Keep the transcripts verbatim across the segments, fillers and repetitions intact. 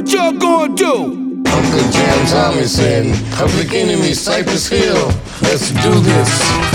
What y'all gonna do? Uncle Jam Thomas and Public Enemy, Cypress Hill. Let's do this.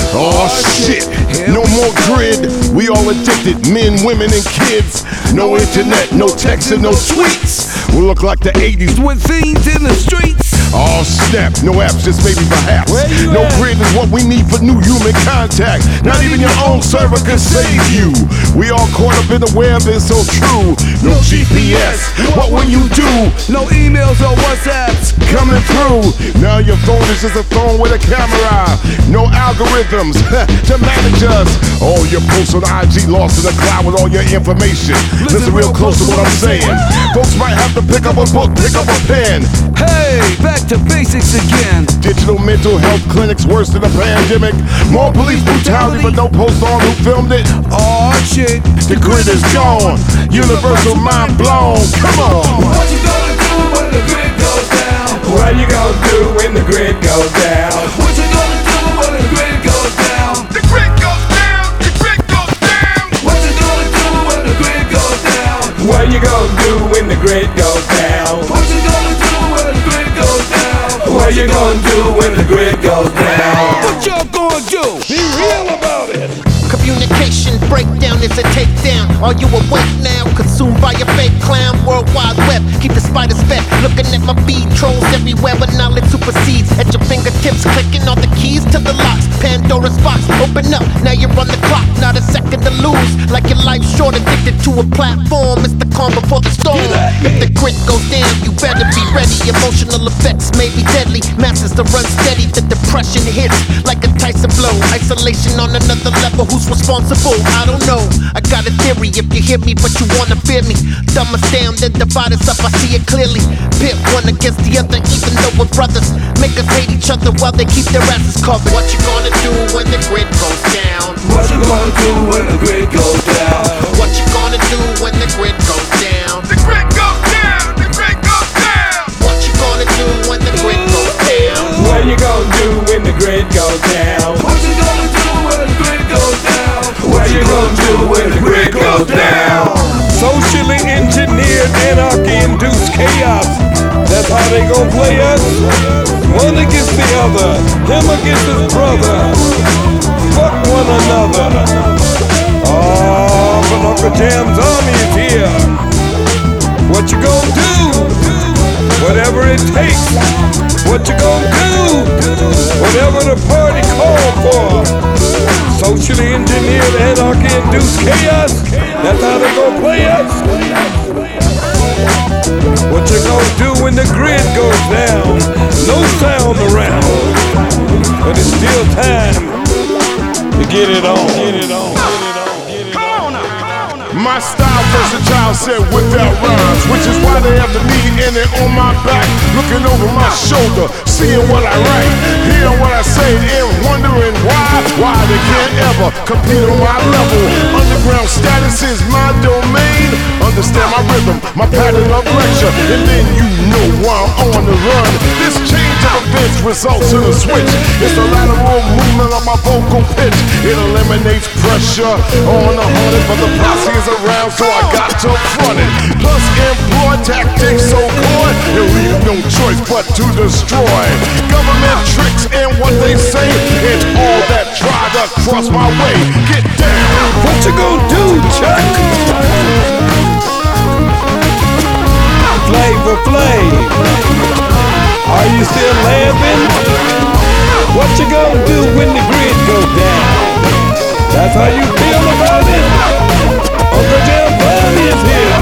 Oh shit, no more grid. We all addicted, men, women, and kids. No internet, no text, and no tweets. We look like the eighties with fiends in the streets. Oh snap, no apps, just maybe perhaps. No at? Grid is what we need for new human contact. Not even your own server can save you. We all caught up in the web, it's so true. No G P S, what will you do? No emails or WhatsApps coming through. Now your phone is just a phone with a camera. No algorithms to manage us. All your posts on I G lost in the cloud with all your information. Listen real close to what I'm saying. Folks might have to pick up a book, pick up a pen. Hey, back to basics again. Digital mental health clinics worse than a pandemic. More police brutality, but no post on who filmed it. Oh shit, the grid is gone. Universal mind blown. Come on. What you gonna do when the grid goes down? What you gonna do when the grid goes down? What you gonna do when the grid goes down? The grid goes down. The grid goes down. What you gonna do when the grid goes down? What you gonna do when the grid goes down? What you gonna do when the grid goes down? What you gonna do when the grid goes down? What y'all gonna do? Be real about it. Communication breakdown is a takedown. Are you awake now? Consumed by a fake clown. World Wide Web, keep the spiders fed. Looking at my beat, trolls everywhere, but knowledge supersedes. At your fingertips, clicking all the keys to the locks. Pandora's box, open up, now you're on the clock. Not a second to lose, like your life's short, addicted to a platform. It's the calm before the storm. If the grid goes down, you better be ready. Emotional effects may be deadly. Masses to run steady, the depression hits like a Tyson blow. Isolation on another level, who's responsible? I don't know. I got a theory, if you hear me but you wanna fear me. Dumb us down, then divide us up, I see it clearly. Pit one against the other, even though we're brothers. Make us hate each other while they keep their asses covered. What you gonna do when the grid goes down? What you gonna do when the grid goes down? What you gonna do when the grid goes down? The grid goes down. The grid goes down. What you gonna do when the grid goes down? What you gonna do when the grid goes down? What you gonna do when the grid goes down? What you gonna do when the grid goes down? Socially engineered anarchy-induced chaos. That's how they gon' play us. One against the other, him against his brother. Fuck one another. Oh, but Uncle Jam's army is here. What you gon' do? Whatever it takes. What you gon' do? Whatever the party call for. Socially engineered anarchy-induced chaos. That's how they gon' play us. What you gonna do when the grid goes down? No sound around, but it's still time to get it on. Get it on. Get it on. My style versatile said without rhymes, which is why they have the me in it on my back, looking over my shoulder, seeing what I write, hearing what I say, and wondering why, why they can't ever compete on my level. Underground status is my domain. Understand my rhythm, my pattern of lecture, and then you know why I'm on the run. This change of events results in a switch. It's the lateral movement of my vocal pitch. It eliminates pressure on the hunted, but the posse is around, so I got to front it. Plus employ tactics so good, you leave no choice but to destroy. Government tricks and what they say, and all that try to cross my way. Get down. What you gonna do, Chuck? Flavor Flav, are you still laughing? What you gonna do when the grid goes down? That's how you feel about it? Uncle Jam Bobby is here.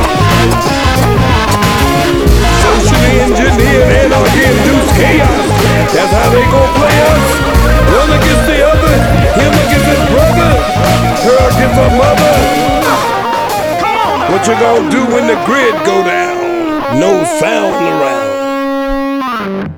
Socially engineered anarchy-induced chaos. That's how they gon' play us. One against the other, him against his brother, her against her mother. What you gonna do when the grid go down? No sound around.